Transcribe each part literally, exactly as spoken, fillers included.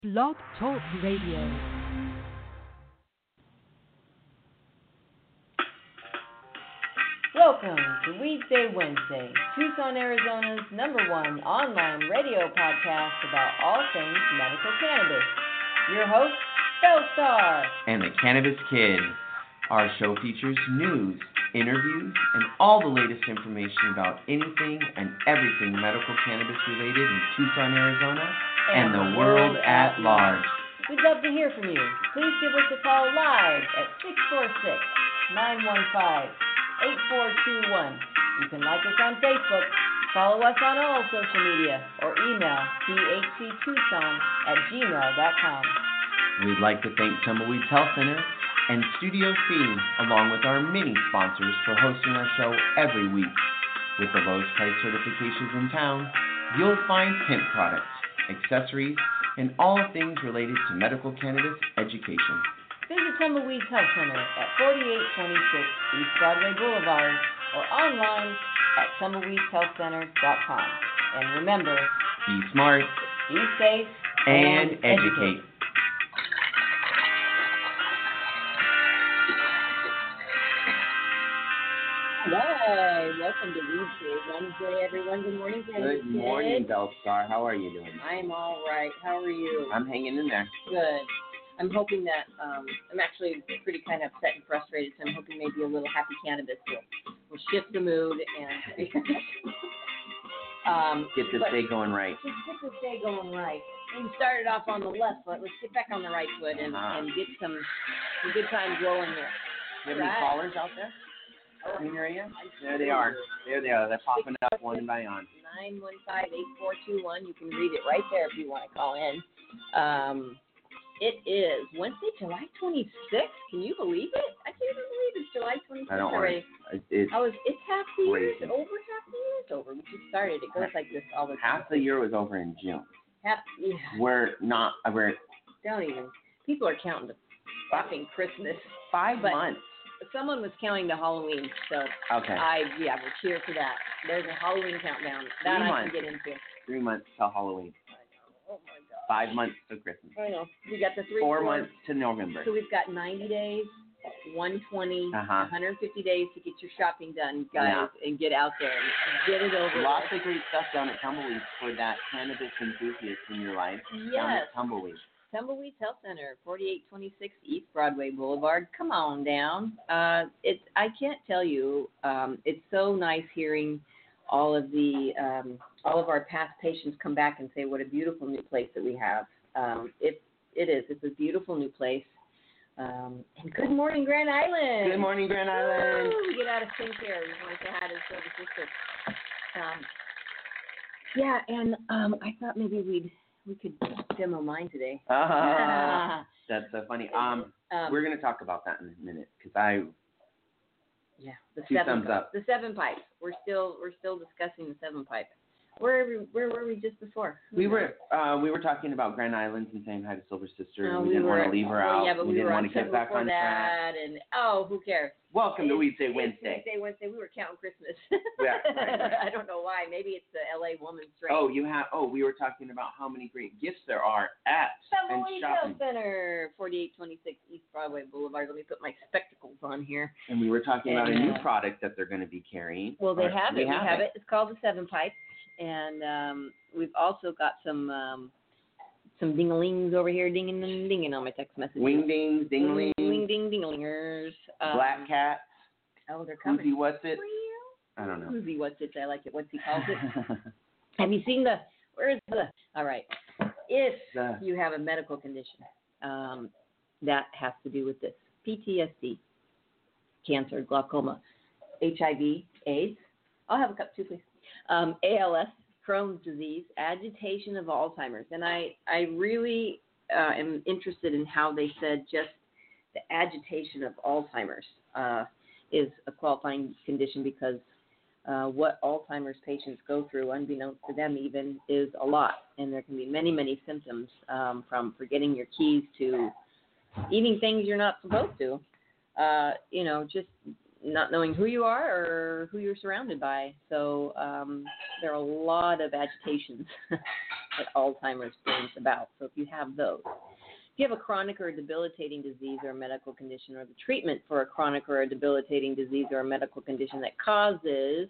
Blog Talk Radio. Welcome to Weedsday Wednesday, Tucson, Arizona's number one online radio podcast about all things medical cannabis. Your host, Bellstar. And the Cannabis Kid. Our show features news, interviews, and all the latest information about anything and everything medical cannabis related in Tucson, Arizona, and, and the world at large. We'd love to hear from you. Please give us a call live at six four six, nine one five, eight four two one. You can like us on Facebook, follow us on all social media, or email t h c tucson at gmail dot com. We'd like to thank Tumbleweeds Health Center and Studio C, along with our many sponsors, for hosting our show every week. With the lowest price certifications in town, you'll find hemp products, accessories, and all things related to medical cannabis education. Visit Tumbleweeds Health Center at forty-eight twenty-six East Broadway Boulevard or online at tumbleweeds health center dot com. And remember, be smart, be safe, and, and educate. educate. Hi, welcome to Weedsday Wednesday, everyone. Good morning, Cannabis Good morning, Bellstar. How are you doing? I'm all right. How are you? I'm hanging in there. Good. I'm hoping that, um, I'm actually pretty kind of upset and frustrated, so I'm hoping maybe a little happy cannabis will, will shift the mood and um, get this day going right. Just get this day going right. We started off on the left foot. Let's get back on the right foot and, uh-huh. and get some, some good times rolling here. Do you have any callers out there? In your area? There they are. There they are. They're popping up one by one. nine one five, eight four two one. You can read it right there if you want to call in. Um, it is Wednesday, July twenty-sixth. Can you believe it? I can't even believe it's July twenty-sixth I don't already. Want to. It's, oh, it's, it's half the year. crazy. It's over half the year. It's over. We just started. It goes like this all the time. Half the year was over in June. Half, yeah. We're not. We're. Don't even. People are counting to fucking Christmas. Five but, months. Someone was counting to Halloween, so okay. I yeah, we'll cheer for that. There's a Halloween countdown that Three I months. can get into. Three months till Halloween. Oh my God. Five months to Christmas. I know. We got the three. Four four, months to November. So we've got ninety days, one twenty, uh-huh. one hundred fifty days to get your shopping done, guys, yeah. and get out there and get it over. Lots with. of great stuff down at Tumbleweeds for that cannabis enthusiast in your life. Yes. Down at Tumbleweeds. Tumbleweeds Health Center, forty-eight twenty-six East Broadway Boulevard. Come on down. Uh, it's I can't tell you. Um, it's so nice hearing all of the um, all of our past patients come back and say what a beautiful new place that we have. Um, it it is. It's a beautiful new place. Um, and good morning, Grand Island. Good morning, Grand Island. Woo, get out of sync here. We want to say hi to the silver sister. Um, yeah, and um, I thought maybe we'd. We could demo mine today. Uh, that's so funny. Um, um, we're going to talk about that in a minute because I. Yeah, the two seven thumbs pipes. up. The seven pipes. We're still we're still discussing the seven pipe. Where where were we just before? Who we knows? were uh, we were talking about Grand Islands and saying hi to Silver Sister. No, and we, we didn't were, want to leave her well, out. Yeah, but we, we didn't were want on to get back before on that, track. and oh, who cares? Welcome to It's, Weedsday Wednesday. Weedsday Wednesday. We were counting Christmas. Yeah, right, right. I don't know why. Maybe it's the L A woman's strength. Oh, you have. Oh, we were talking about how many great gifts there are at and Tumbleweeds shopping. Health Center, forty-eight twenty-six East Broadway Boulevard. Let me put my spectacles on here. And we were talking and, about a new uh, product that they're going to be carrying. Well, they or, have we it. Have we have it. it. It's called the Seven Pipe, and um, we've also got some um, some ding-a-lings over here, dinging and dinging on my text messages. Wing dings, ding-a-lings. Wing ding ding-a-lingers. Um, Black cat. Oh, they're coming. Who's what's it? I don't know. Who's what's it? I like it. What's he calls it? Have you seen the? Where is the? All right. If the, you have a medical condition um, that has to do with this, P T S D, cancer, glaucoma, H I V, AIDS. I'll have a cup too, please. Um, A L S, Crohn's disease, agitation of Alzheimer's, and I I really uh, am interested in how they said just the agitation of Alzheimer's uh, is a qualifying condition because uh, what Alzheimer's patients go through, unbeknownst to them even, is a lot. And there can be many, many symptoms um, from forgetting your keys to eating things you're not supposed to. Uh, you know, just not knowing who you are or who you're surrounded by. So um, there are a lot of agitations that Alzheimer's brings about. So if you have those, if you have a chronic or a debilitating disease or a medical condition, or the treatment for a chronic or a debilitating disease or a medical condition that causes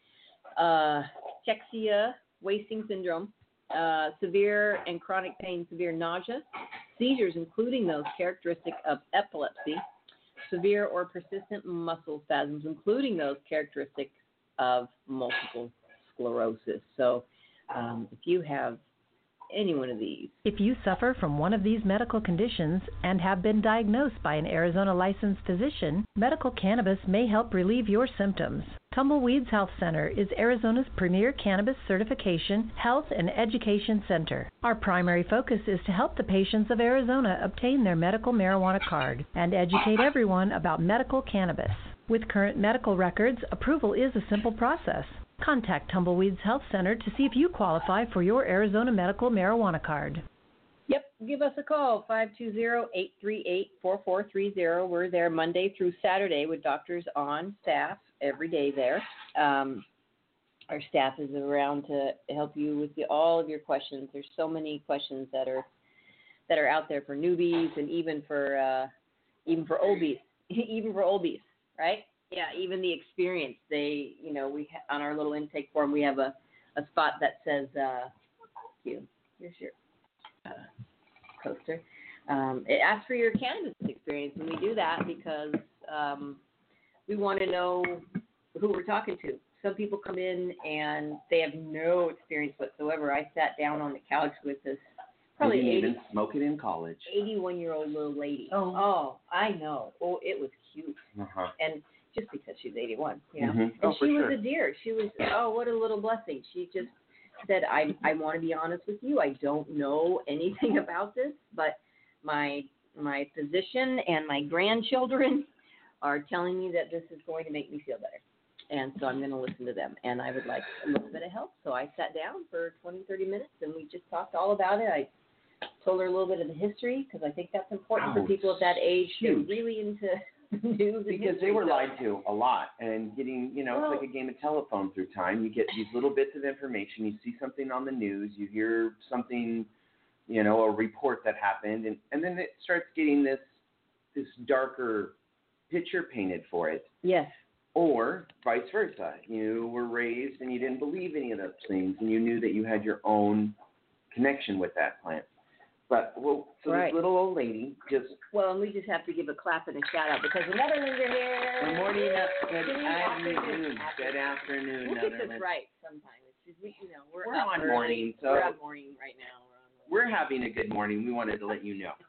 uh, cachexia, wasting syndrome, uh, severe and chronic pain, severe nausea, seizures, including those characteristic of epilepsy, severe or persistent muscle spasms, including those characteristics of multiple sclerosis. So um, if you have any one of these. If you suffer from one of these medical conditions and have been diagnosed by an Arizona licensed physician, medical cannabis may help relieve your symptoms. Tumbleweeds Health Center is Arizona's premier cannabis certification, health, and education center. Our primary focus is to help the patients of Arizona obtain their medical marijuana card and educate everyone about medical cannabis. With current medical records, approval is a simple process. Contact Tumbleweeds Health Center to see if you qualify for your Arizona medical marijuana card. Yep, give us a call, five two zero, eight three eight, four four three zero. We're there Monday through Saturday with doctors on staff every day there. Um, our staff is around to help you with the, all of your questions. There's so many questions that are that are out there for newbies and even for uh, even for oldies, even for oldies, right? Yeah, even the experience. They, you know, we ha- on our little intake form we have a, a spot that says, uh, you, here's your uh, coaster. Um, it asks for your cannabis experience, and we do that because um, we want to know who we're talking to. Some people come in and they have no experience whatsoever. I sat down on the couch with this probably didn't eighty, even smoke it in college. eighty-one-year-old little lady. Oh. oh, I know. Oh, it was cute. Uh-huh. And just because she's eighty-one, you know. Mm-hmm. And Oh, she for was sure. a dear. She was, oh, what a little blessing. She just said, I I want to be honest with you. I don't know anything about this, but my my physician and my grandchildren are telling me that this is going to make me feel better. And so I'm going to listen to them. And I would like a little bit of help. So I sat down for twenty, thirty minutes, and we just talked all about it. I told her a little bit of the history because I think that's important Oh, for people of that age. They're huge. really into news and Because they history, were so- lied to a lot, and getting, you know, Well- it's like a game of telephone through time. You get these little bits of information. You see something on the news. You hear something, you know, a report that happened, and, and then it starts getting this this darker picture painted for it. Yes. Or vice versa. You were raised and you didn't believe any of those things, and you knew that you had your own connection with that plant. But, well, so Right. this little old lady just... Well, and we just have to give a clap and a shout out because the Netherlands are here. Good morning, uh, good Good afternoon. afternoon. Good afternoon, We'll get this Netherlands. right sometime. It's just, we, you know, we're, We're up on early. morning, so- we're on morning right now. We're on We're having a good morning. We wanted to let you know.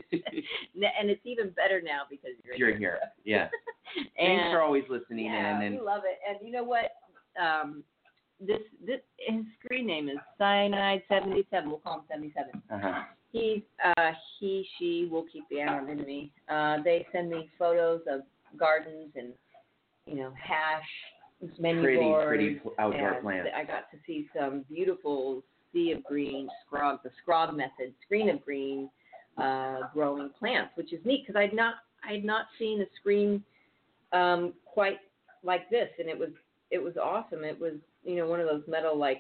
and it's even better now because you're, You're here. Yeah. And, Thanks for always listening yeah, in. we And love it. And you know what? Um, this this his screen name is Cyanide seventy-seven. We'll call him seventy-seven. uh-huh. He, uh, he, she will keep the anonymity. Uh, they send me photos of gardens and, you know, hash, menu pretty, boards. pretty outdoor and plants. I got to see some beautiful sea of green, scrog, the scrog method, screen of green, uh, growing plants, which is neat because I'd not, I'd not seen a screen um, quite like this, and it was, it was awesome. It was, you know, one of those metal like,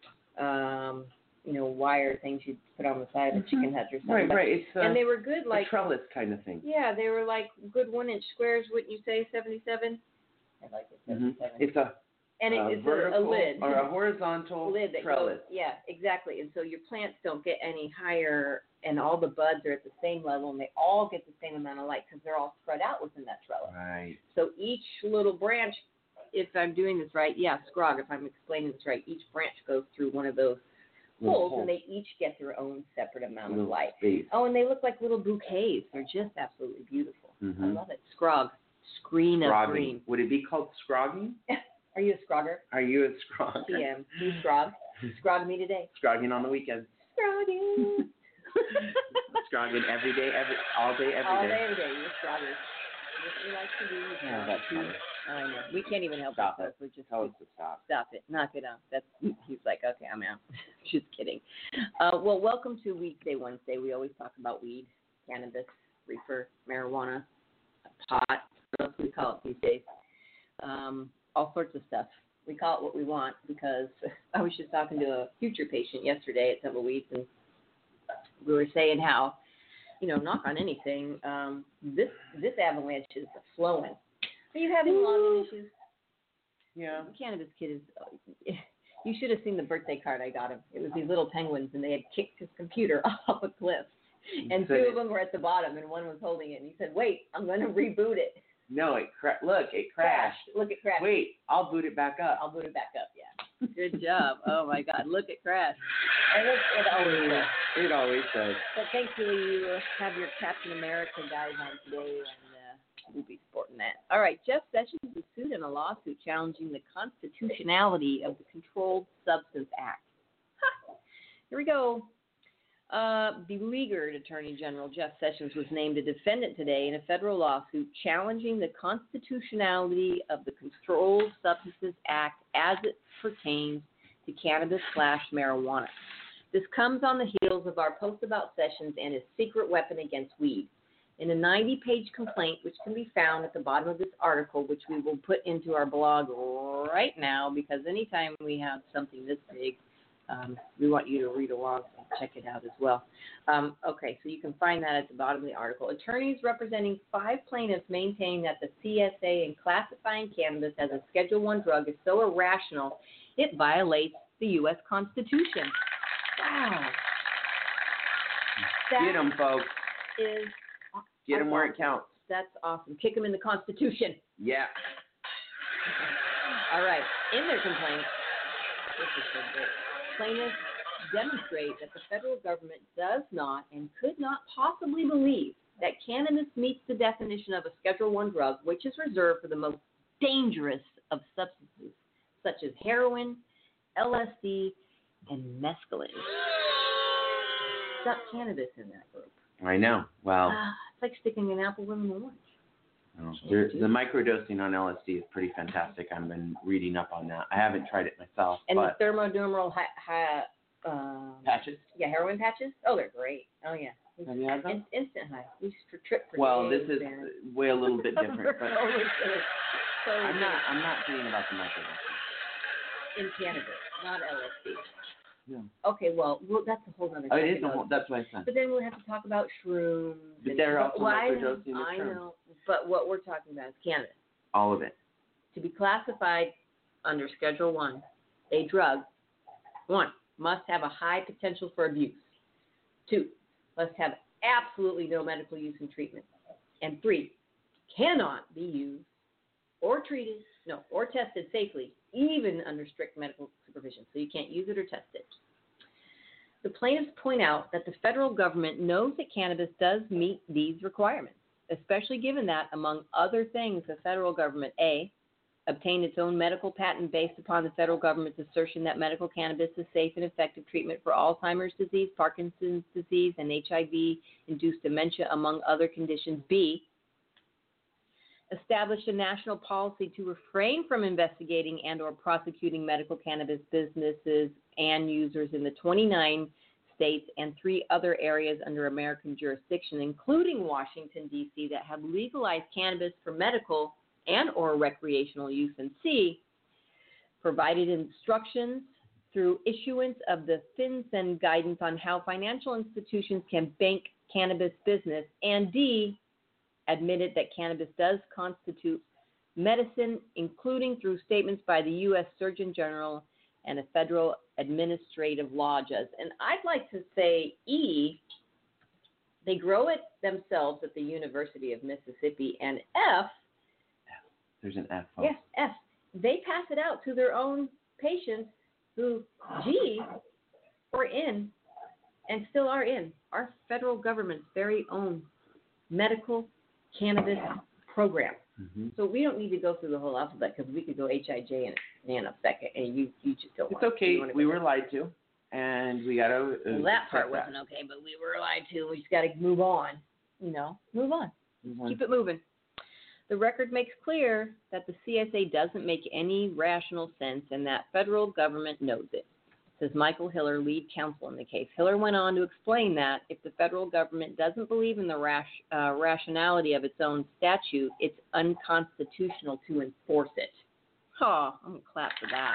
um, you know, wire things you put on the side of a chicken hutch or something. Right, But- right. It's a, and they were good, a like trellis kind of thing. yeah, they were like good one-inch squares, wouldn't you say? Seventy-seven. I like it. hmm Seventy-seven. It's a, and it, a it's vertical a, a lid. or a horizontal lid that trellis. goes. Yeah, exactly. And so your plants don't get any higher, and all the buds are at the same level, and they all get the same amount of light because they're all spread out within that trellis. Right. So each little branch, if I'm doing this right, yeah, scrog. If I'm explaining this right, each branch goes through one of those Little holes, and they each get their own separate amount of Little light. space. Oh, and they look like little bouquets. They're just absolutely beautiful. I Mhm. love it. Scrog. Screen of Scrogging. green. Would it be called scrogging? Are you a scrogger? Are you a scrogger? P M. You scrog. Scrog me today. Scrogging on the weekends. Scrogging. Scrogging every day, every all day, every All day. day, every day. You're a scrogger. What we like to do. is Yeah, to- that's funny. I know. We can't even help Stop ourselves. We're just Tell us to stop. stop it. Knock it off. That's he's like, okay, I'm out. Just kidding. Uh, well, welcome to Weekday Wednesday. We always talk about weed, cannabis, reefer, marijuana, pot. What else do we call it these days? um, all sorts of stuff. We call it what we want because I was just talking to a future patient yesterday at Tumbleweeds, and we were saying how, you know, knock on anything, um, this this avalanche is flowing. Are you having login issues? Yeah. The Cannabis Kid is. You should have seen the birthday card I got him. It was these little penguins, and they had kicked his computer off a cliff. And two of them were at the bottom, and one was holding it. And he said, "Wait, I'm going to reboot it." No, it cra- look, it crashed. Crashed. Look at crash. Wait, I'll boot it back up. I'll boot it back up. Yeah. Good job. Oh my God, look at crash. And it, it always does. It always does. But thankfully, you have your Captain America guys on today, and uh, we'll be sporting that. All right, Jeff Sessions is sued in a lawsuit challenging the constitutionality of the Controlled Substance Act. Ha! Here we go. Uh, beleaguered Attorney General Jeff Sessions was named a defendant today in a federal lawsuit challenging the constitutionality of the Controlled Substances Act as it pertains to cannabis slash marijuana. This comes on the heels of our post about Sessions and his secret weapon against weed. In a ninety-page complaint, which can be found at the bottom of this article, which we will put into our blog right now, because anytime we have something this big, Um, we want you to read along and check it out as well. Um, okay, so you can find that at the bottom of the article. Attorneys representing five plaintiffs maintain that the C S A in classifying cannabis as a Schedule One drug is so irrational it violates the U S Constitution. Wow. Get them, folks. Is Get them where it counts. That's awesome. Kick them in the Constitution. Yeah. All right. In their complaint, this is so great. Plaintiffs demonstrate that the federal government does not and could not possibly believe that cannabis meets the definition of a Schedule One drug, which is reserved for the most dangerous of substances, such as heroin, L S D, and mescaline. Stuck cannabis in that group. I know. Well, Ah, it's like sticking an apple in an orange. oh, there- the microdosing on L S D is pretty fantastic. I've been reading up on that. I haven't tried it myself, And but the thermodermal hi- hi- um, patches. yeah, heroin patches. Oh, they're great. Oh yeah. Have you had them? In- instant high. We used to trip for Well, days, this is man. way a little bit different, but So good. So I'm good. not. I'm not kidding about the microdosing. In cannabis, not L S D. Yeah. Okay, well, well that's a whole other Oh, it topic. is a whole. That's what I said. But then we'll have to talk about shrooms. But and- they're also well, I know, microdosing with I shrooms. know, but what we're talking about is cannabis. All of it. To be classified under Schedule One, a drug, one, must have a high potential for abuse. Two, must have absolutely no medical use and treatment. And three, cannot be used or treated, no, or tested safely, even under strict medical supervision. So you can't use it or test it. The plaintiffs point out that the federal government knows that cannabis does meet these requirements, especially given that, among other things, the federal government, A, obtained its own medical patent based upon the federal government's assertion that medical cannabis is safe and effective treatment for Alzheimer's disease, Parkinson's disease, and H I V-induced dementia, among other conditions. B, established a national policy to refrain from investigating and or prosecuting medical cannabis businesses and users in the twenty-nine states and three other areas under American jurisdiction, including Washington, D C, that have legalized cannabis for medical and or recreational use. And C, provided instructions through issuance of the FinCEN guidance on how financial institutions can bank cannabis business. And D, admitted that cannabis does constitute medicine, including through statements by the U S Surgeon General and a federal administrative law judge. And I'd like to say E, they grow it themselves at the University of Mississippi, and F, There's an F. Folks. yes, F, they pass it out to their own patients who, G, were in and still are in our federal government's very own medical cannabis program. Mm-hmm. So we don't need to go through the whole alphabet because we could go H I J in, in a second, and you, you just don't It's want okay. you wanna We go were there. lied to, and we got to. Well, that part wasn't okay, but we were lied to. We just got to move on. You know, move on. Mm-hmm. Keep it moving. The record makes clear that the C S A doesn't make any rational sense and that federal government knows it. says Michael Hiller, lead counsel in the case. Hiller went on to explain that if the federal government doesn't believe in the rash, uh, rationality of its own statute, it's unconstitutional to enforce it. Oh, I'm going to clap for that.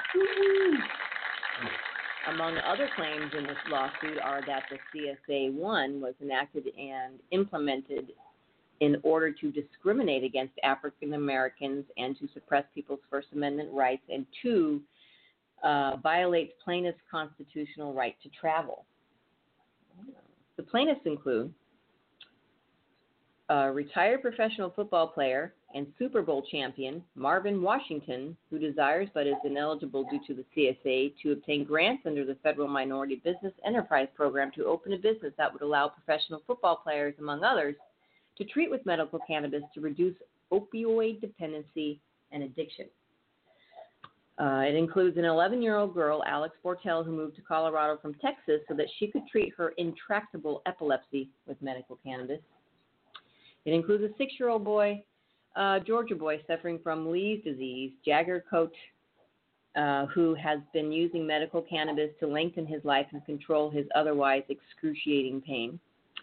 Among other claims in this lawsuit are that the C S A, one, was enacted and implemented in order to discriminate against African Americans and to suppress people's First Amendment rights, and two, uh, violates plaintiffs' constitutional right to travel. The plaintiffs include a retired professional football player and Super Bowl champion Marvin Washington, who desires but is ineligible due to the C S A to obtain grants under the Federal Minority Business Enterprise Program to open a business that would allow professional football players, among others, to treat with medical cannabis to reduce opioid dependency and addiction. Uh, it includes an eleven-year-old girl, Alex Bortel, who moved to Colorado from Texas so that she could treat her intractable epilepsy with medical cannabis. It includes a six-year-old boy, uh, Georgia boy, suffering from Lee's disease, Jagger-Cote, uh, who has been using medical cannabis to lengthen his life and control his otherwise excruciating pain.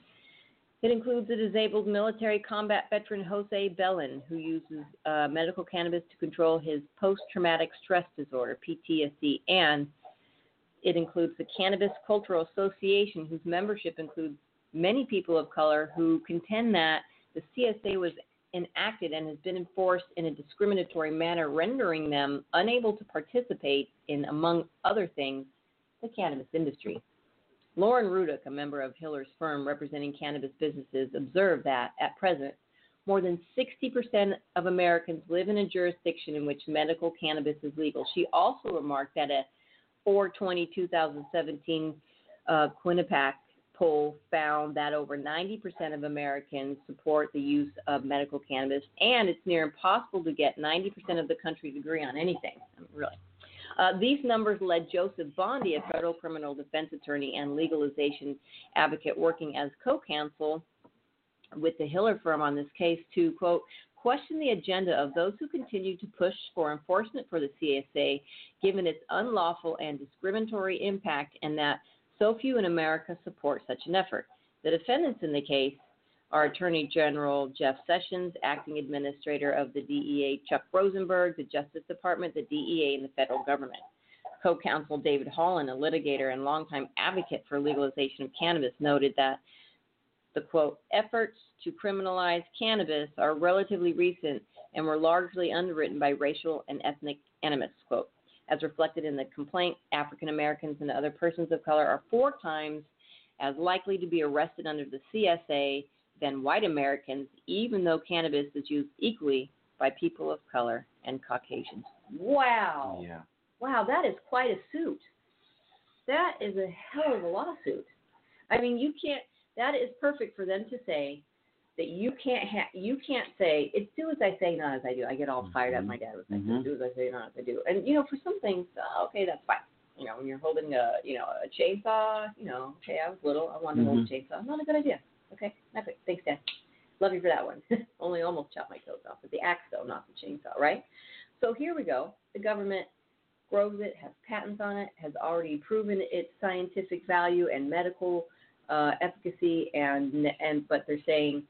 It includes a disabled military combat veteran, Jose Bellin, who uses uh, medical cannabis to control his post-traumatic stress disorder, P T S D, and it includes the Cannabis Cultural Association, whose membership includes many people of color who contend that the C S A was enacted and has been enforced in a discriminatory manner, rendering them unable to participate in, among other things, the cannabis industry. Lauren Rudick, a member of Hiller's firm representing cannabis businesses, observed that, at present, more than sixty percent of Americans live in a jurisdiction in which medical cannabis is legal. She also remarked that a four twenty twenty seventeen uh, Quinnipiac poll found that over ninety percent of Americans support the use of medical cannabis, and it's near impossible to get ninety percent of the country to agree on anything, I mean, really. Uh, these numbers led Joseph Bondi, a federal criminal defense attorney and legalization advocate working as co-counsel with the Hiller firm on this case, to, quote, question the agenda of those who continue to push for enforcement for the C S A, given its unlawful and discriminatory impact, and that so few in America support such an effort. The defendants in the case are Attorney General Jeff Sessions, Acting Administrator of the D E A Chuck Rosenberg, the Justice Department, the D E A, and the federal government. Co-counsel David Holland, a litigator and longtime advocate for legalization of cannabis, noted that the, quote, efforts to criminalize cannabis are relatively recent and were largely underwritten by racial and ethnic animus, quote. As reflected in the complaint, African Americans and other persons of color are four times as likely to be arrested under the C S A than white Americans, even though cannabis is used equally by people of color and Caucasians. Wow. Yeah. Wow, that is quite a suit. That is a hell of a lawsuit. I mean, you can't, that is perfect for them to say that you can't ha- you can't say, it's do as I say, not as I do. I get all fired up. My dad was like, Mm-hmm. do as I say, not as I do. And, you know, for some things, uh, okay, that's fine. You know, when you're holding a, you know, a chainsaw, you know, okay, I was little, I wanted Mm-hmm. to hold a chainsaw. Not a good idea. Okay, that's it. Thanks, Dad. Love you for that one. Only almost chopped my toes off with the axe, though, not the chainsaw, right? So here we go. The government grows it, has patents on it, has already proven its scientific value and medical uh, efficacy, and and but they're saying,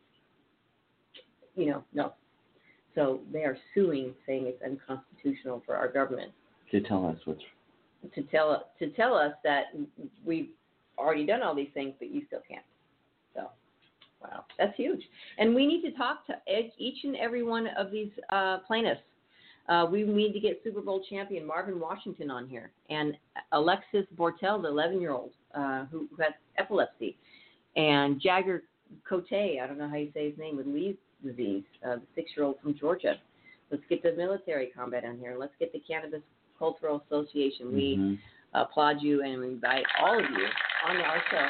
you know, no. So they are suing, saying it's unconstitutional for our government To tell us what's. to tell to tell us that we've already done all these things, but you still can't. So. Wow, that's huge. And we need to talk to each and every one of these uh, plaintiffs. Uh, we need to get Super Bowl champion Marvin Washington on here, and Alexis Bortel, the eleven-year-old uh, who, who has epilepsy, and Jagger Cote, I don't know how you say his name, with Lee's disease, uh, the six-year-old from Georgia. Let's get the military combat on here. Let's get the Cannabis Cultural Association. Mm-hmm. We applaud you and we invite all of you on our show.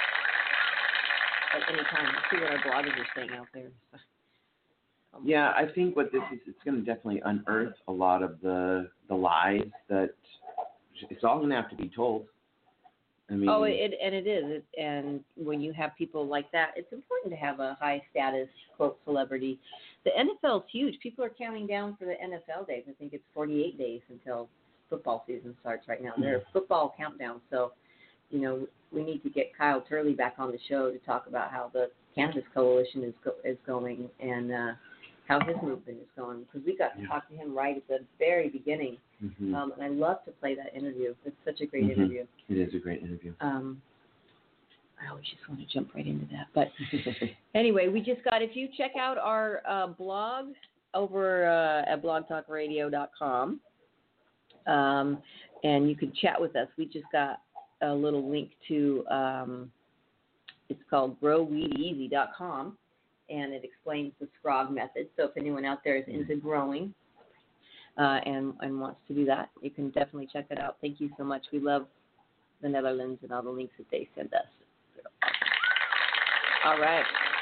At any time. Let's see what our bloggers are saying out there. Yeah, I think what this is, it's going to definitely unearth a lot of the the lies that it's all going to have to be told. I mean, oh, it and it is. It, and when you have people like that, it's important to have a high status quote celebrity. The N F L is huge. People are counting down for the N F L days. I think it's forty-eight days until football season starts right now. They're football countdown. So, you know, we need to get Kyle Turley back on the show to talk about how the Cannabis Coalition is go- is going and uh, how his movement is going. Because we got to yeah. talk to him right at the very beginning. Mm-hmm. Um, and I love to play that interview. It's such a great mm-hmm. interview. It is a great interview. Um, I always just want to jump right into that. But anyway, we just got, if you check out our uh, blog over uh, at blog talk radio dot com, um, and you can chat with us. We just got a little link to, um, it's called grow weed easy dot com, and it explains the Scrog method. So if anyone out there is into growing uh, and, and wants to do that, you can definitely check it out. Thank you so much. We love the Netherlands and all the links that they send us. So. All right.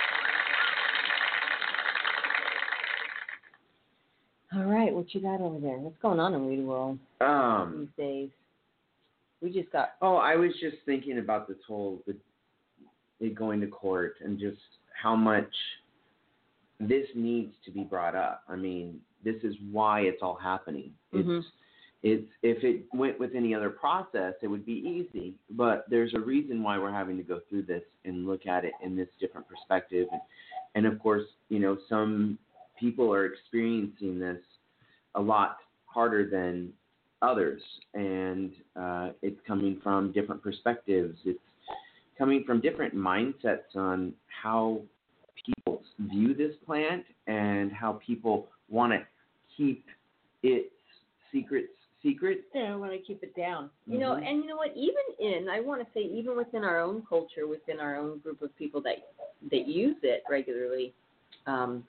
All right, what you got over there? What's going on in the weed world um, these days? We just got. Oh, I was just thinking about this whole the, it going to court and just how much this needs to be brought up. I mean, this is why it's all happening. It's mm-hmm. it's if it went with any other process, it would be easy. But there's a reason why we're having to go through this and look at it in this different perspective. And, and of course, you know, some people are experiencing this a lot harder than others, and uh, it's coming from different perspectives. It's coming from different mindsets on how people view this plant and how people want to keep its secrets secret. Yeah, I want to keep it down. Mm-hmm. You know, and you know what? Even in, I want to say, even within our own culture, within our own group of people that that use it regularly. Um,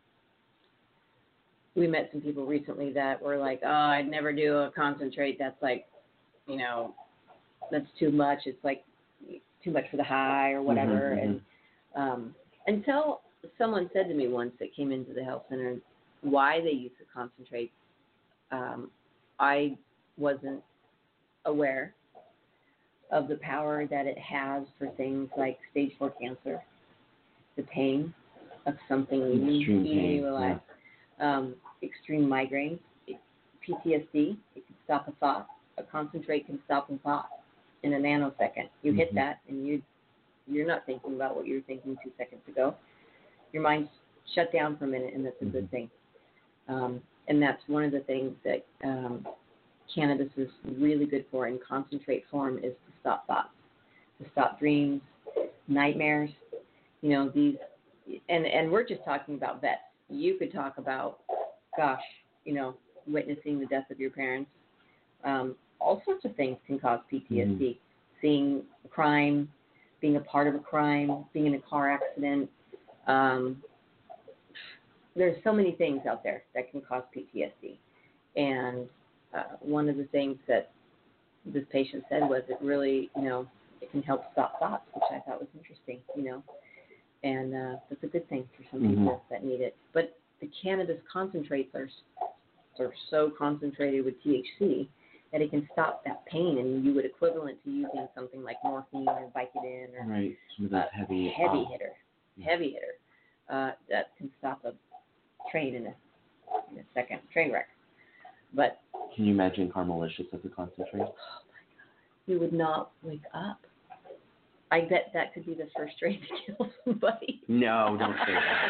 we met some people recently that were like, oh, I'd never do a concentrate. That's like, you know, that's too much. It's like too much for the high or whatever. Mm-hmm, and um, until someone said to me once that came into the health center why they use the concentrate, um, I wasn't aware of the power that it has for things like stage four cancer, the pain of something extreme eating pain, you alive. Yeah. Um, extreme migraines, P T S D, it can stop a thought. A concentrate can stop a thought in a nanosecond. You mm-hmm. hit that, and you, you're not thinking about what you were thinking two seconds ago. Your mind's shut down for a minute, and that's a mm-hmm. good thing. Um, and that's one of the things that um, cannabis is really good for in concentrate form is to stop thoughts, to stop dreams, nightmares. You know, these, and, and we're just talking about vets. You could talk about, gosh, you know, witnessing the death of your parents. Um, all sorts of things can cause P T S D. Mm-hmm. Seeing a crime, being a part of a crime, being in a car accident. Um, there's so many things out there that can cause P T S D. And uh, one of the things that this patient said was it really, you know, it can help stop thoughts, which I thought was interesting, you know. And uh, that's a good thing for some mm-hmm. people that need it. But the cannabis concentrates are, are so concentrated with T H C that it can stop that pain, and you would equivalent to using something like morphine or Vicodin or right. Some of those uh, heavy, heavy um, hitter, yeah. heavy hitter uh, that can stop a train in a, in a second, train wreck. But can you imagine Carmelicious as a concentrate? Oh my God, you would not wake up. I bet that could be the first strain to kill somebody. No, don't say that.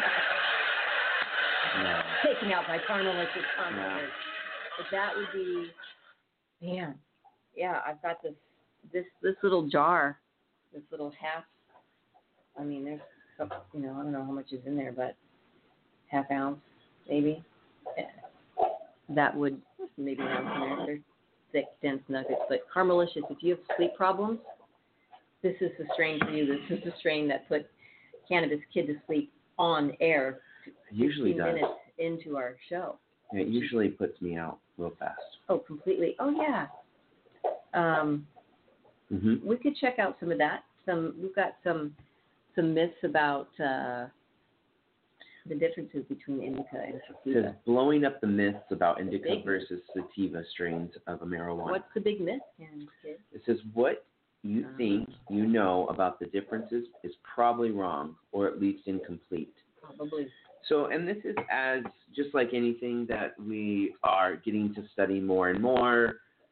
No. Taking out my Carmelicious concentrate. No. But that would be, man, yeah, I've got this this this little jar, this little half, I mean, there's, some, you know, I don't know how much is in there, but half ounce, maybe. That would, maybe an ounce in there. They're thick, dense nuggets. But Carmelicious, if you have sleep problems, this is the strain for you. This is the strain that put Cannabis Kid to sleep on air. It usually does. Minutes into our show. Yeah, it usually puts me out real fast. Oh, completely. Oh, yeah. Um, mm-hmm. We could check out some of that. Some we've got some some myths about uh, the differences between indica and sativa. It says blowing up the myths about indica versus sativa strains of a marijuana. What's the big myth, Cannabis Kid? It says what you uh, think you know about the differences is probably wrong, or at least incomplete. Probably. So, and this is as just like anything that we are getting to study more and more.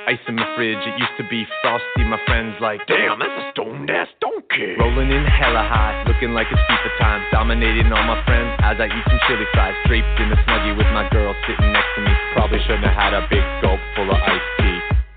Ice in my fridge, it used to be frosty. My friends like, damn, that's a stoned-ass donkey. Rolling in hella high, looking like it's FIFA time. Dominating all my friends as I eat some chili fries. Draped in a Snuggie with my girl sitting next to me. Probably shouldn't have had a big gulp full of iced tea.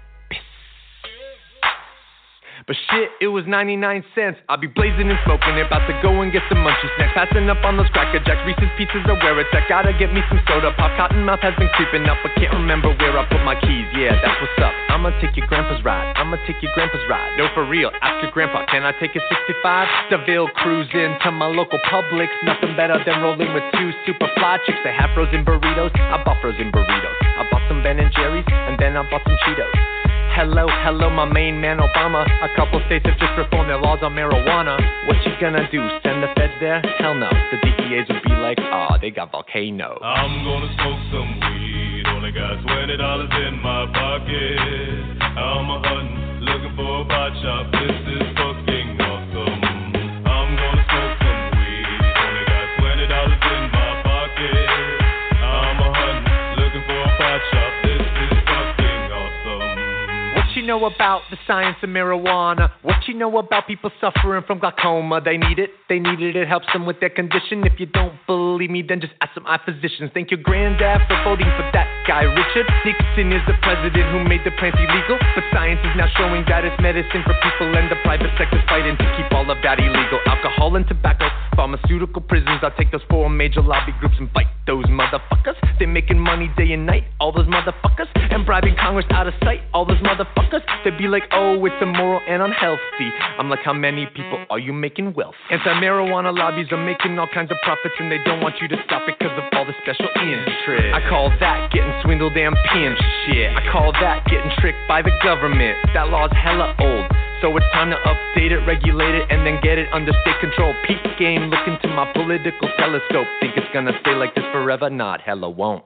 But shit, it was ninety-nine cents. I'll be blazing and smoking, about to go and get some munchies next. Passing up on those Cracker Jacks, Reese's Pieces are where it's at. Gotta get me some soda pop. Cottonmouth has been creeping up, but can't remember where I put my keys. Yeah, that's what's up. I'ma take your grandpa's ride. I'ma take your grandpa's ride. No, for real, ask your grandpa, can I take a sixty-five? DeVille cruising to my local Publix. Nothing better than rolling with two super fly chicks. They have frozen burritos. I bought frozen burritos. I bought some Ben and Jerry's, and then I bought some Cheetos. Hello, hello, my main man Obama. A couple states have just reformed their laws on marijuana. What you gonna do, send the feds there? Hell no, the D E As would be like, aw, oh, they got volcanoes. I'm gonna smoke some weed, only got twenty dollars in my pocket. I'm a hunting, looking for a pot shop, this is fucking awesome. I'm gonna smoke some weed, only got twenty dollars in my pocket. I'm a hunting, looking for a pot shop, this is fucking awesome. What you know about the science of marijuana? What you know about people suffering from glaucoma? They need it, they need it, it helps them with their condition. If you don't believe me, then just ask some eye physicians. Thank your granddad for voting for that guy. Richard Nixon is the president who made the plant illegal, but science is now showing that it's medicine for people, and the private sector's fighting to keep all of that illegal. Alcohol and tobacco, pharmaceutical prisons. I'll take those four major lobby groups and fight those motherfuckers. They're making money day and night, all those motherfuckers, and bribing Congress out of sight, all those motherfuckers. They'd be like, oh, it's immoral and unhealthy. I'm like, how many people are you making wealth? Anti-marijuana lobbies are making all kinds of profits, and they don't want you to stop it because of all the special interest. I call that getting swindled and pimped shit. I call that getting tricked by the government. That law's hella old, so it's time to update it, regulate it, and then get it under state control. Peak game, look into my political telescope. Think it's gonna stay like this forever? Not hella won't.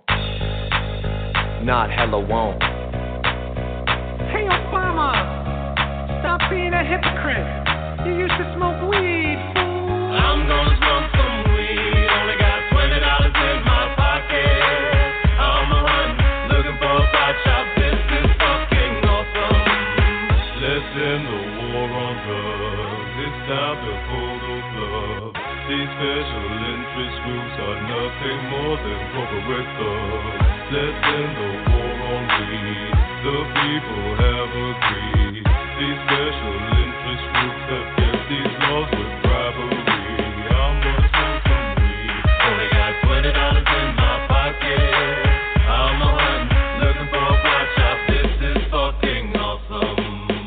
Not hella won't. Hey Obama, stop being a hypocrite. You used to smoke weed, fool. I'm gonna smoke some weed, only got twenty dollars in my pocket. I'm a hunting, looking for a pot shop, this is fucking awesome. Let's end the war on drugs, it's time to pull the plug. These special interest groups are nothing more than corporate thugs. Let's end the war on weed, the people have agreed. These special interest groups have kept these laws with bribery. I'm gonna smoke some weed, only got twenty dollars in my pocket. I'm a hunting, looking for a pot shop, this is fucking awesome.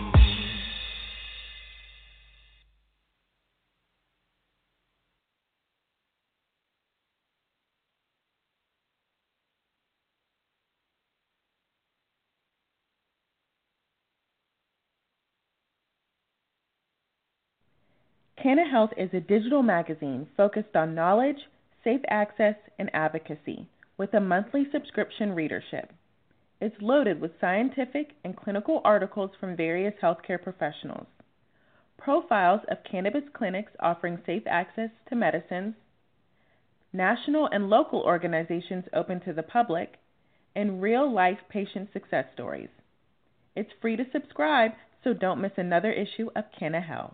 Canna Health is a digital magazine focused on knowledge, safe access, and advocacy, with a monthly subscription readership. It's loaded with scientific and clinical articles from various healthcare professionals, profiles of cannabis clinics offering safe access to medicines, national and local organizations open to the public, and real-life patient success stories. It's free to subscribe, so don't miss another issue of Canna Health.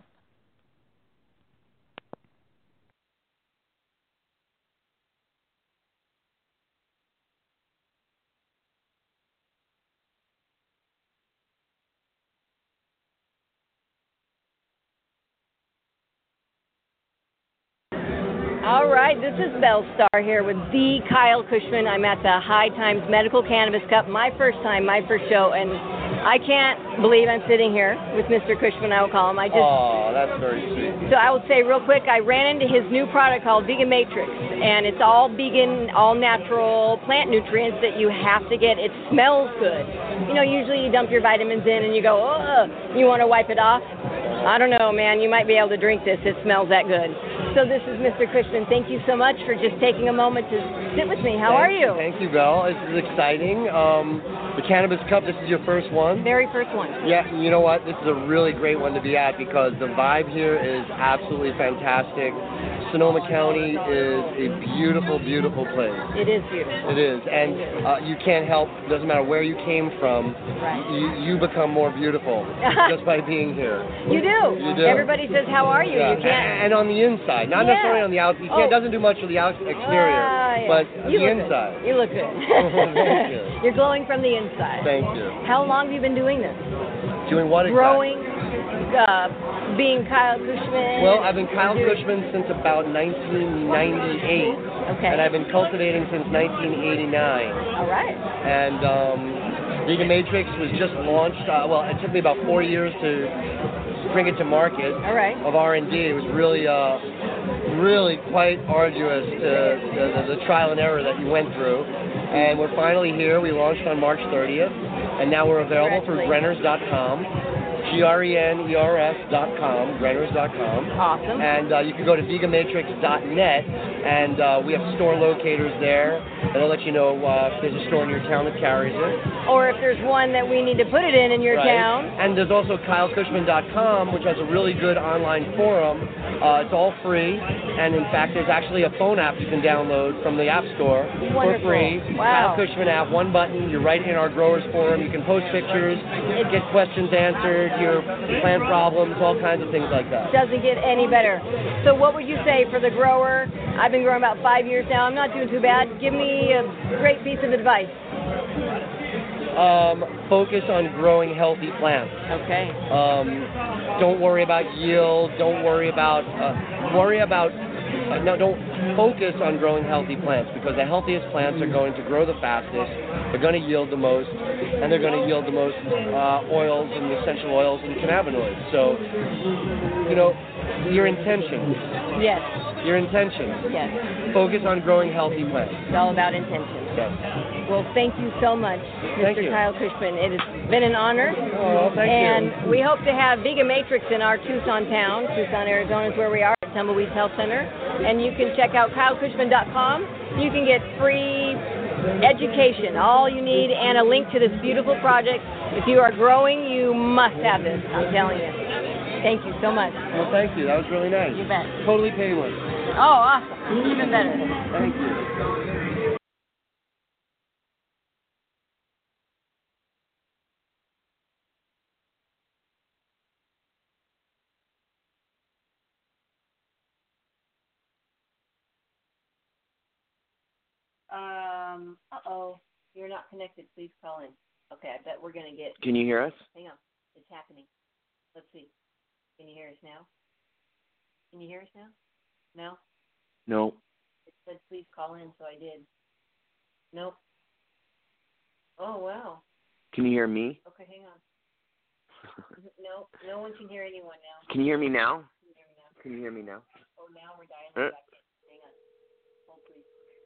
All right, this is Bellstar here with the Kyle Cushman. I'm at the High Times Medical Cannabis Cup, my first time, my first show, and I can't believe I'm sitting here with Mister Cushman, I will call him. I just, oh, that's very sweet. So I will say real quick, I ran into his new product called Vegan Matrix, and it's all vegan, all natural plant nutrients that you have to get. It smells good. You know, usually you dump your vitamins in and you go, oh, you want to wipe it off? I don't know, man. You might be able to drink this. It smells that good. So this is Mister Cushman. Thank you so much for just taking a moment to sit with me. How thank, are you? Thank you, Belle. This is exciting. Um, the Cannabis Cup, this is your first one? Very first one. Yeah, you know what? This is a really great one to be at because the vibe here is absolutely fantastic. Sonoma County is a beautiful, beautiful place. It is beautiful. It is, and uh, you can't help. Doesn't matter where you came from. Right. You you become more beautiful just by being here. You do. You do. Everybody says, "How are you?" Yeah. You can't. And, and on the inside, not Yeah. necessarily on the outside. You can't, Oh. It doesn't do much for the out exterior, Ah, yeah. but You the look inside. Good. You look good. Thank you. You're glowing from the inside. Thank you. How long have you been doing this? Doing what exactly? Growing, uh, being Kyle Cushman. Well, I've been Kyle doing- Cushman since about nineteen ninety-eight, Okay. and I've been cultivating since nineteen eighty-nine. All right. And um, Vegan Matrix was just launched. Uh, well, it took me about four years to bring it to market. All right. Of R and D, it was really, uh, really quite arduous to the, the, the trial and error that you went through. And we're finally here. We launched on March thirtieth, and now we're available through Grenners dot com. G R E N E R S dot com, Grenners dot com. Awesome. And uh, you can go to vegan matrix dot net, and uh, we have store locators there. That'll let you know uh, if there's a store in your town that carries it. Or if there's one that we need to put it in in your Right. town. And there's also Kyle Cushman dot com, which has a really good online forum. Uh, it's all free, and in fact, there's actually a phone app you can download from the App Store Wonderful. for free. Wow. Kyle Cushman app, one button. You're right in our growers forum. You can post pictures, get questions answered, your plant problems, all kinds of things like that. Doesn't get any better. So what would you say for the grower? I've been growing about five years now. I'm not doing too bad. Give me a great piece of advice. Um, focus on growing healthy plants. Okay. Um, don't worry about yield. Don't worry about uh, worry about uh, no. Don't focus on growing healthy plants, because the healthiest plants are going to grow the fastest. They're going to yield the most, and they're going to yield the most uh, oils and essential oils and cannabinoids. So, you know, your intention. Yes. Your intention. Yes. Focus on growing healthy plants. It's all about intention. Yes. Well, thank you so much, Thank Mister you. Kyle Cushman. It has been an honor. Oh, thank and you. And we hope to have Vegan Matrix in our Tucson town. Tucson, Arizona is where we are at Tumbleweeds Health Center. And you can check out Kyle Cushman dot com. You can get free education, all you need, and a link to this beautiful project. If you are growing, you must have this. I'm telling you. Thank you so much. Well, thank you. That was really nice. You bet. Totally painless. Oh, awesome. Even better. Thank you. Um, uh-oh. You're not connected. Please call in. Okay, I bet we're going to get... Can you hear us? Hang on. It's happening. Let's see. Can you hear us now? Can you hear us now? No? No. It said please call in, so I did. Nope. Oh, wow. Can you hear me? Okay, hang on. No, no one can hear anyone now. Can you hear me now? Can you hear me now? Can you hear me now? Oh, now we're dialing Uh. back in. Hang on. Hold, please.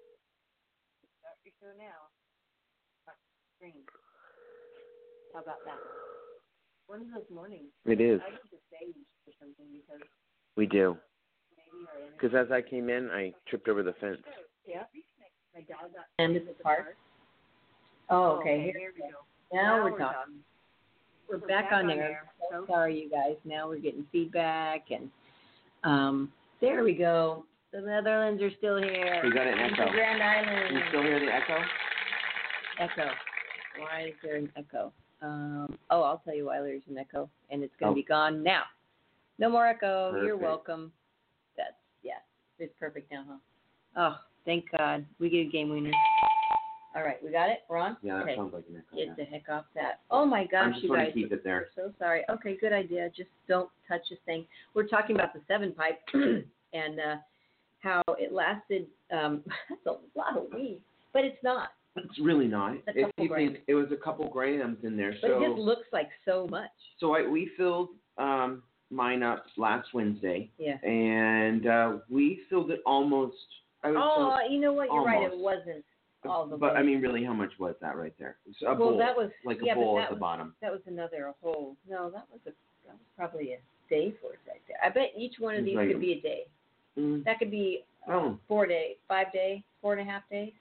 Start your show now. Start the screen. How about that? One of those mornings. It is. I need to stage or something because We do. maybe our internet. Because as I came in, I tripped over the fence. Yeah. My dog got end of the park. Oh, okay. Here we go. Now we're talking. We're back on there. So sorry, you guys. Now we're getting feedback, and um, there we go. The Netherlands are still here. We got an echo. The Grand Island. Can you still hear the echo? Echo. Why is there an echo? Um, oh, I'll tell you why there's an echo, and it's going to Oh. be gone now. No more echo. You're Perfect. welcome. That's, yeah, it's perfect now, huh? Oh, thank God. We get a game winner. All right, we got it? We're on? Yeah, that okay. sounds like an echo. Get yeah. the heck off that. Oh, my gosh, I'm just you going guys. to keep it there. We're so sorry. Okay, good idea. Just don't touch this thing. We're talking about the seven pipe and uh, how it lasted. Um, that's a lot of weed, but it's not. It's really not. A If couple you grams. think it was a couple grams in there, But so it just looks like so much. so I we filled um mine up last Wednesday, Yeah. and uh, we filled it almost. I would Oh, say, you know what? You're right. It almost. wasn't all the But way. I mean, really, how much was that right there? It's a well, bowl, that was like a yeah, bowl but at that the was, bottom. That was another whole. No, that was a that was probably a day's worth right there. I bet each one of It's these like- could be a day. Mm. That could be uh, Oh. four day, five day, four and a half days.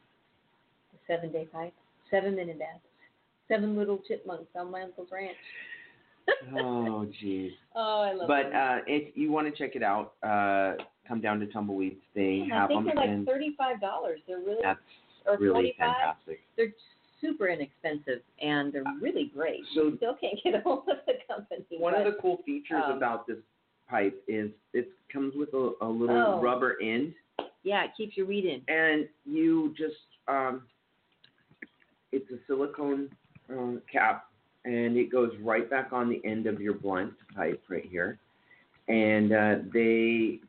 The seven day pipe, seven minute baths, seven little chipmunks on my uncle's ranch. Oh, jeez. Oh, I love But them. uh, if you want to check it out, uh, come down to Tumbleweeds. They And have I think them, they're like and thirty-five dollars. They're really, that's or really forty-five. fantastic. They're super inexpensive, and they're really great. So you still can't get a hold of the company. one but, of the cool features um, about this pipe is it comes with a, a little Oh. rubber end, yeah, it keeps your weed in. and you just um, it's a silicone uh, cap, and it goes right back on the end of your blunt pipe right here, and uh, they.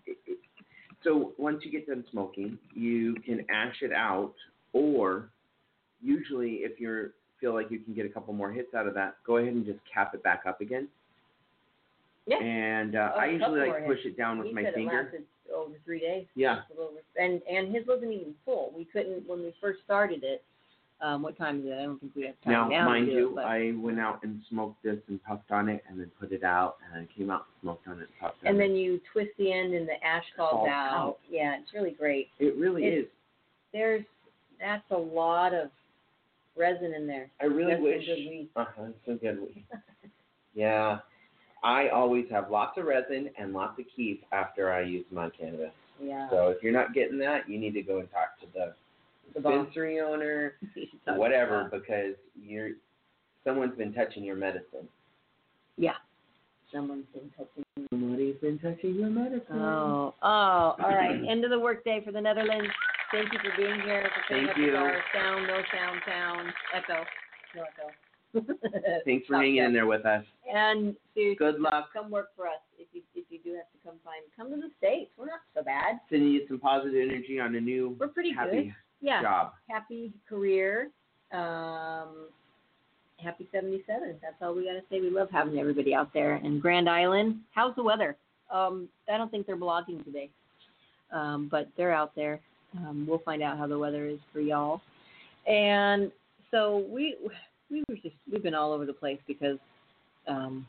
So once you get done smoking, you can ash it out, or usually if you feel like you can get a couple more hits out of that, go ahead and just cap it back up again. Yeah. And uh, Oh, I a usually couple like more push hits. it down with He my said finger. It lasted over three days. Yeah. Just a little- And and his wasn't even full. We couldn't when we first started it. Um, what time is it? I don't think we have time Now, now. mind to do you, it, but- I went out and smoked this and puffed on it, and then put it out, and I came out and smoked on it and puffed on And it. then you twist the end and the ash falls Falls out. out. Yeah, it's really great. It really It's- is. There's that's a lot of resin in there. I really That's some wish. good weed. Uh huh. Some good weed. Yeah. I always have lots of resin and lots of keef after I use my cannabis. Yeah. So if you're not getting that, you need to go and talk to the The boss. dispensary owner, You should talk to whatever, the boss. because you're someone's been touching your medicine. Yeah. Someone's been touching. Somebody's been touching your medicine. Oh, oh, all right. End of the workday for the Netherlands. Thank you for being here, for putting Thank up you. with our sound, no sound, sound, echo, no echo. Thanks for Stop hanging that. in there with us. And seriously, Good luck. come work for us if you if you do have to come find. Come to the States. We're not so bad. Sending you some positive energy on a new We're pretty happy good. Yeah. job. Happy career. Um, happy seventy-seven. That's all we got to say. We love having everybody out there. And Grand Island, how's the weather? Um, I don't think they're blogging today, um, but they're out there. Um, we'll find out how the weather is for y'all. And so we we were just we've been all over the place because um,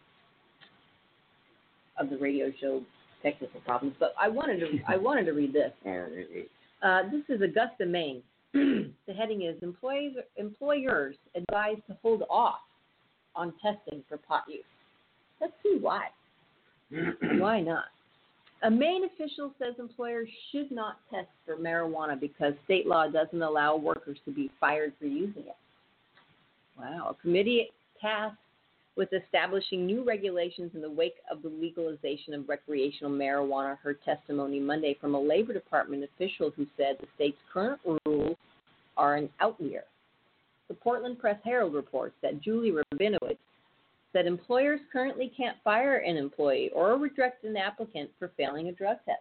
of the radio show technical problems. But I wanted to I wanted to read this. Uh, this is Augusta, Maine. The heading is Employees, Employers advised to hold off on testing for pot use. Let's see why. Why not? A Maine official says employers should not test for marijuana because state law doesn't allow workers to be fired for using it. Wow. A committee tasked with establishing new regulations in the wake of the legalization of recreational marijuana heard testimony Monday from a Labor Department official who said the state's current rules are an outlier. The Portland Press Herald reports that Julie Rabinowitz said employers currently can't fire an employee or reject an applicant for failing a drug test.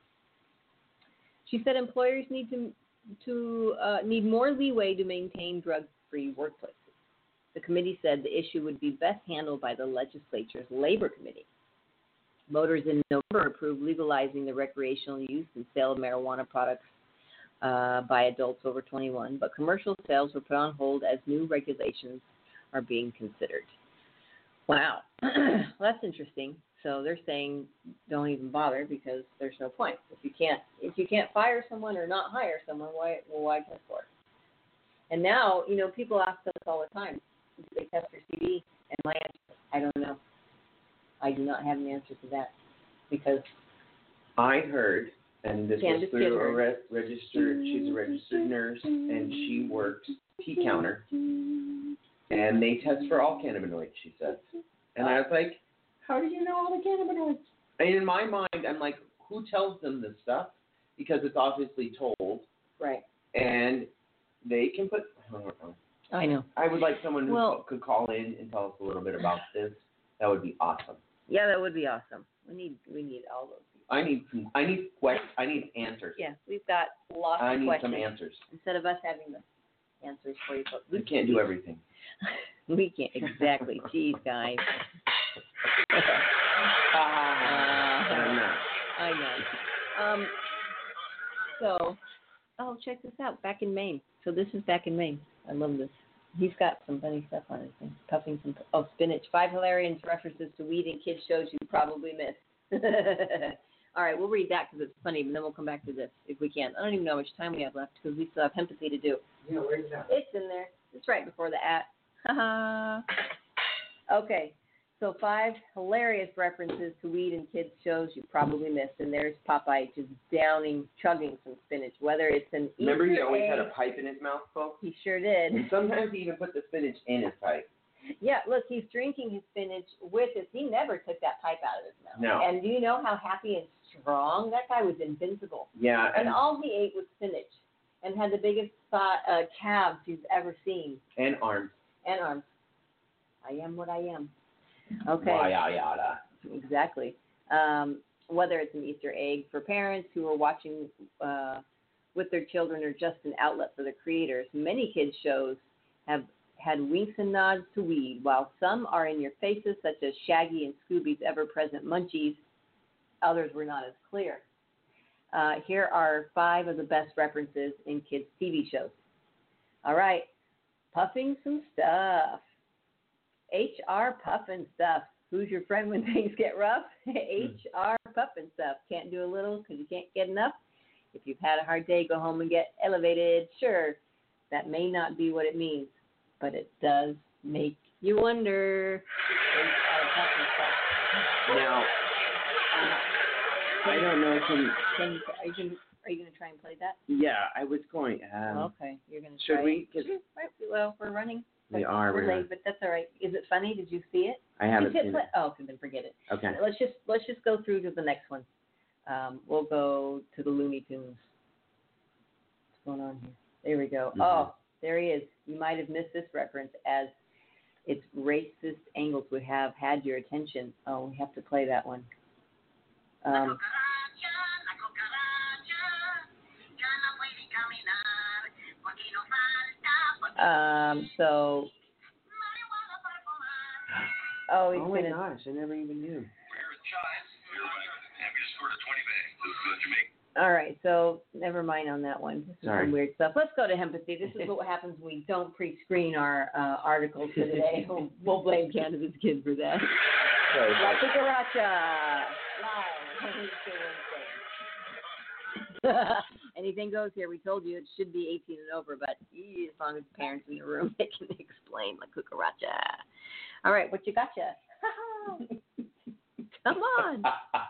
She said employers need to to uh, need more leeway to maintain drug-free workplaces. The committee said the issue would be best handled by the legislature's Labor Committee. Voters in November approved legalizing the recreational use and sale of marijuana products uh, by adults over twenty-one, but commercial sales were put on hold as new regulations are being considered. Wow, well, that's interesting. So they're saying don't even bother because there's no point. If you can't, if you can't fire someone or not hire someone, why, well, why test for it? And now, you know, people ask us all the time, do they test for C B? And my answer, I don't know. I do not have an answer to that because I heard, and this Candace was through Kidder. a re- registered, she's a registered nurse, and she works tea counter, and they test for all cannabinoids, she says. And I was like, how do you know all the cannabinoids? And in my mind, I'm like, who tells them this stuff? Because it's obviously told. Right. And they can put, I don't know. I know. I would like someone who Well- could call in and tell us a little bit about this. That would be awesome. Yeah, that would be awesome. We need we need all those. I need some, I need questions, I need answers. Yeah, we've got lots I of need questions. some answers. Instead of us having the answers for you, but We can't do everything. we can't exactly. Jeez, guys. Ah, I'm not. I know. Um. So, oh, check this out. Back in Maine. So this is back in Maine. I love this. He's got some funny stuff on his thing. Puffing some oh spinach. Five hilarious references to weed and kids shows you probably missed. All right, we'll read that because it's funny, but then we'll come back to this if we can. I don't even know how much time we have left because we still have empathy to do. Yeah, where's that? It's in there. It's right before the at. Okay. so five hilarious references to weed in kids' shows you probably missed. And there's Popeye just downing, chugging some spinach, whether it's an Remember Easter he always egg, had a pipe in his mouth, folks? He sure did. And sometimes he even put the spinach in his pipe. Yeah, look, he's drinking his spinach with his. He never took that pipe out of his mouth. No. And do you know how happy and strong that guy was? Invincible. Yeah. And all he ate was spinach, and had the biggest spot, uh, calves you've ever seen. And arms. And arms. I am what I am. Okay. Yada yada. Exactly. Um, whether it's an Easter egg for parents who are watching uh, with their children, or just an outlet for the creators, many kids shows have had winks and nods to weed, while some are in your faces, such as Shaggy and Scooby's ever-present munchies. Others were not as clear. Uh, here are five of the best references in kids' T V shows. All right, puffing some stuff. H R Puffin Stuff. Who's your friend when things get rough? H R Puffin Stuff. Can't do a little because you can't get enough. If you've had a hard day, go home and get elevated. Sure, that may not be what it means, but it does make you wonder. H R Puffin Stuff. Now, I don't know. Can, Can you, are you gonna are you gonna try and play that? yeah, I was going. Um, Okay, you're gonna. should try we? it. 'Cause Right, well, we're running. we are. We're We're late, but that's all right. Is it funny? Did you see it? I haven't Just hit seen play- it. Oh, okay, then forget it. Okay. Let's just let's just go through to the next one. Um, we'll go to the Looney Tunes. What's going on here? There we go. Mhm. Oh, there he is. You might have missed this reference, as its racist angles would have had your attention. Oh, we have to play that one. Um, um, so, oh, he's Oh my gonna. gosh, I never even knew. All right, so never mind on that one. This is Sorry. some weird stuff. Let's go to empathy. This is what happens when we don't pre-screen our uh, articles for today. we'll, we'll blame Cannabis Kid for that. Sorry. La Cucaracha. Live. Wednesday. Anything goes here. We told you it should be eighteen and over, but eh, as long as parents in the room, they can explain La Cucaracha. All right, what you gotcha? Come on.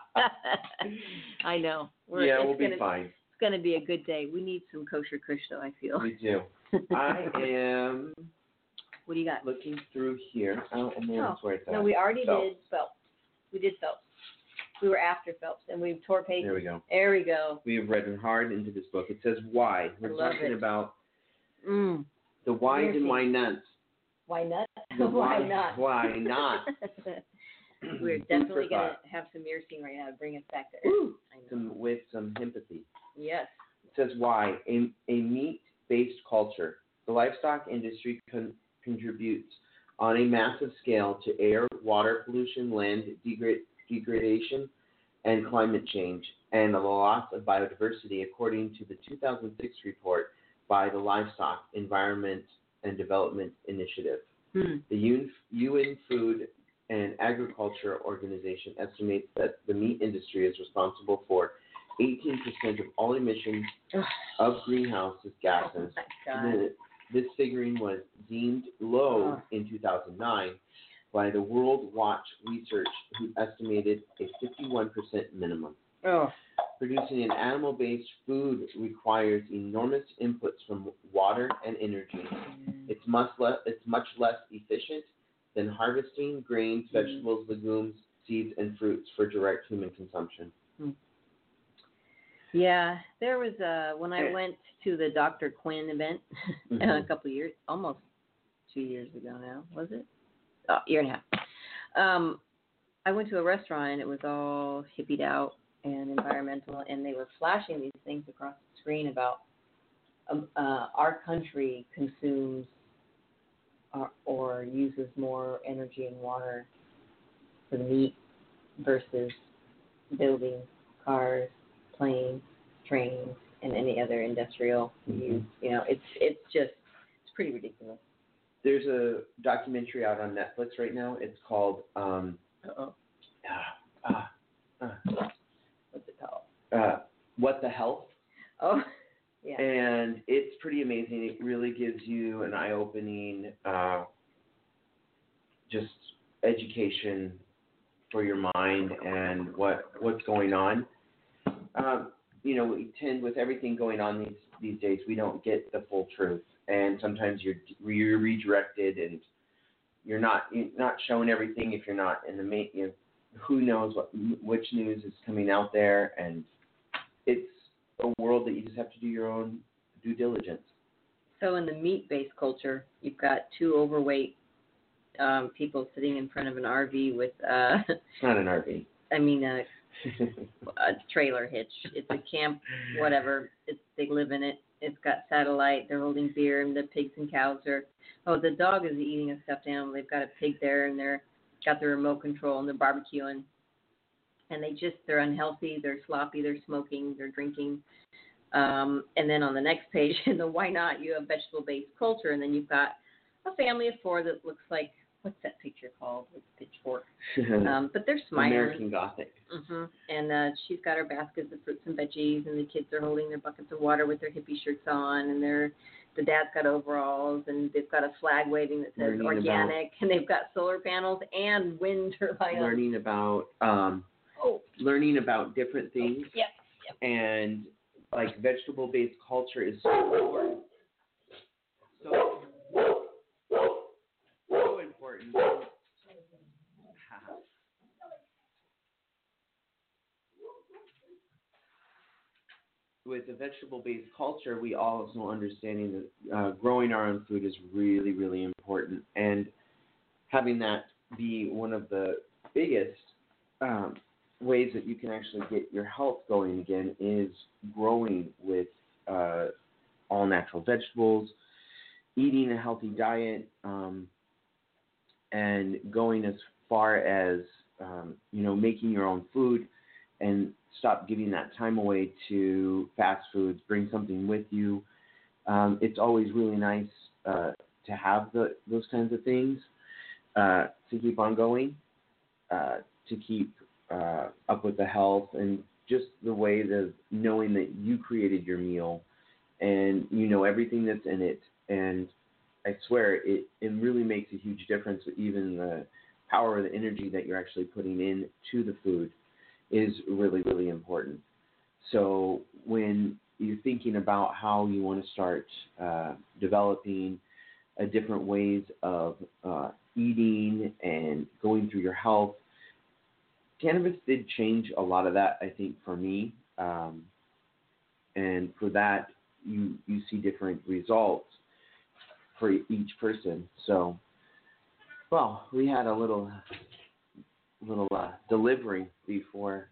I know. We're, yeah, it's we'll be gonna, fine. It's going to be a good day. We need some kosher kush, though, I feel. We do. I am What do you got? looking through here. Oh, and then No, that's where it's no, at. we already Phelps. did Phelps. We did Phelps. We were after Phelps, and we tore pages. There we go. There we go. We have read hard into this book. It says why. We're love talking it. about Mm. the whys Mercy. and why nots. Why not? The Why why- not? why not? We're Food definitely for going to thought. have some myrcene right now to bring us back to earth. I know. Some, with some empathy. Yes. It says why. A, a meat-based culture. The livestock industry con- contributes on a massive scale to air, water pollution, land degra- degradation, and climate change, and a loss of biodiversity, according to the two thousand six report by the Livestock Environment and Development Initiative. Hmm. The U N Food and Agriculture Organization estimates that the meat industry is responsible for eighteen percent of all emissions of greenhouse gases. Oh, my God. The- This figuring was deemed low Oh. in two thousand nine by the World Watch Research, who estimated a fifty-one percent minimum. Oh. Producing an animal-based food requires enormous inputs from water and energy. It's much less, it's much less efficient than harvesting grains, vegetables, legumes, seeds, and fruits for direct human consumption. Yeah, there was a when I went to the Doctor Quinn event a Mhm. couple of years, almost two years ago now, was it? Oh, year and a half. Um, I went to a restaurant and it was all hippied out and environmental, and they were flashing these things across the screen about um, uh, our country consumes or, or uses more energy and water for the meat versus building cars, planes, trains, and any other industrial Mhm. use. You know, it's it's just it's pretty ridiculous. There's a documentary out on Netflix right now. It's called um, Uh-oh. uh, uh, What's it called? uh, What the Health? Oh, yeah. And it's pretty amazing. It really gives you an eye-opening, uh, just education for your mind and what what's going on. Um, you know, we tend with everything going on these these days, we don't get the full truth, and sometimes you're you're redirected and you're not you're not shown everything if you're not in the main. You know, who knows what which news is coming out there, and it's a world that you just have to do your own due diligence. So in the meat-based culture, you've got two overweight um, people sitting in front of an R V with. Uh, it's not an R V. I mean a, a trailer hitch. It's a camp, whatever. It's they live in it. It's got satellite. They're holding beer, and the pigs and cows are. Oh, the dog is eating a stuffed animal. They've got a pig there, and they're got the remote control, and they're barbecuing. And they just they're unhealthy. They're sloppy. They're smoking. They're drinking. Um, and then on the next page, in the why not, you have vegetable-based culture, and then you've got a family of four that looks like, what's that picture called? It's Pitchfork. Um, but they're smiling. American Gothic. Mm-hmm. And uh, she's got her baskets of fruits and veggies, and the kids are holding their buckets of water with their hippie shirts on, and they're, the dad's got overalls, and they've got a flag waving that says Learning organic, about, and they've got solar panels and wind turbines. Learning about, um, oh. learning about different things. Oh, yep. Yep. And like vegetable-based culture is so important. So, so important. With the vegetable-based culture, we also understanding that uh, growing our own food is really, really important, and having that be one of the biggest um, ways that you can actually get your health going again is growing with uh, all natural vegetables, eating a healthy diet, um, and going as far as um, you know, making your own food, and stop giving that time away to fast foods. Bring something with you. Um, it's always really nice uh, to have the, those kinds of things uh, to keep on going, uh, to keep uh, up with the health, and just the way of knowing that you created your meal and you know everything that's in it. And I swear it, it really makes a huge difference. Even the power of the energy that you're actually putting in to the food is really, really important. So when you're thinking about how you want to start uh, developing a different ways of uh, eating and going through your health, cannabis did change a lot of that, I think, for me. Um, and for that, you you see different results for each person. So, well, we had a little little uh, delivery before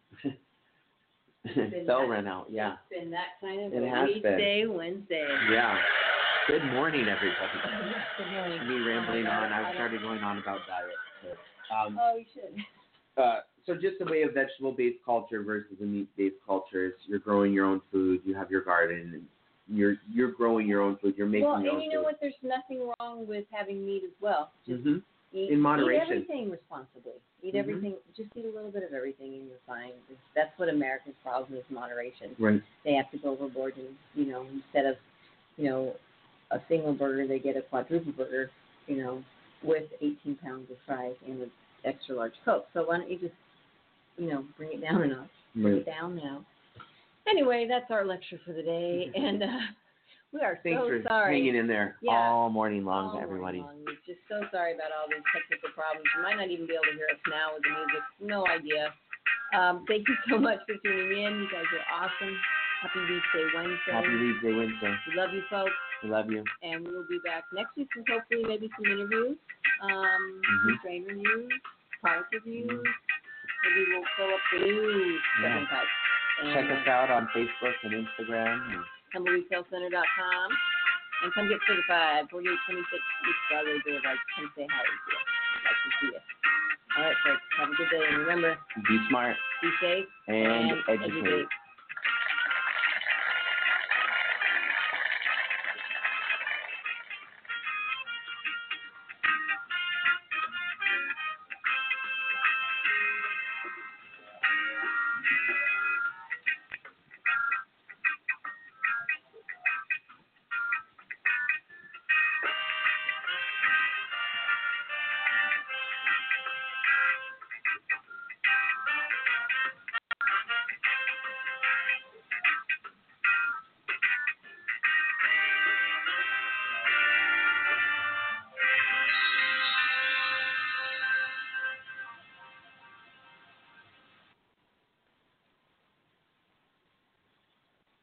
bell ran out. Yeah. It's been that kind of it a has weekday, been. Wednesday. Yeah. Good morning, everybody. Good morning. Me rambling on. I started going on about diet. So, um, oh, you should. Uh, so just the way of vegetable-based culture versus a meat-based culture is you're growing your own food. You have your garden. And you're you're growing your own food. You're making well, your own and you know food. what? There's nothing wrong with having meat as well. Just mm-hmm. eat, in moderation. Eat everything responsibly. Eat mm-hmm. everything. Just eat a little bit of everything, and you're fine. That's what Americans' problem is: moderation. Right. They have to go overboard, and you know, instead of you know a single burger, they get a quadruple burger. You know, with eighteen pounds of fries and an extra large Coke. So why don't you just you know bring it down a notch? Bring right. it down now. Anyway, that's our lecture for the day, and. Uh, We are Thanks so for sorry. hanging in there yeah. all morning long all to everybody. Morning long. We're just so sorry about all these technical problems. You might not even be able to hear us now with the music. No idea. Um, thank you so much for tuning in. You guys are awesome. Happy Leaf Day Wednesday. Happy Leaf Day Wednesday. We love you, folks. We love you. And we will be back next week with hopefully maybe some interviews, um, mm-hmm. strain reviews, product reviews. Maybe we'll fill up the news. Yeah. And check us out on Facebook and Instagram. And tumbleweed health center dot com. And come get certified, forty-eight twenty-six East Broadway Boulevard. Come say hi to us. I'd like to see you. All right, folks. Have a good day. And remember, be smart. Be safe. And, and educate. educate.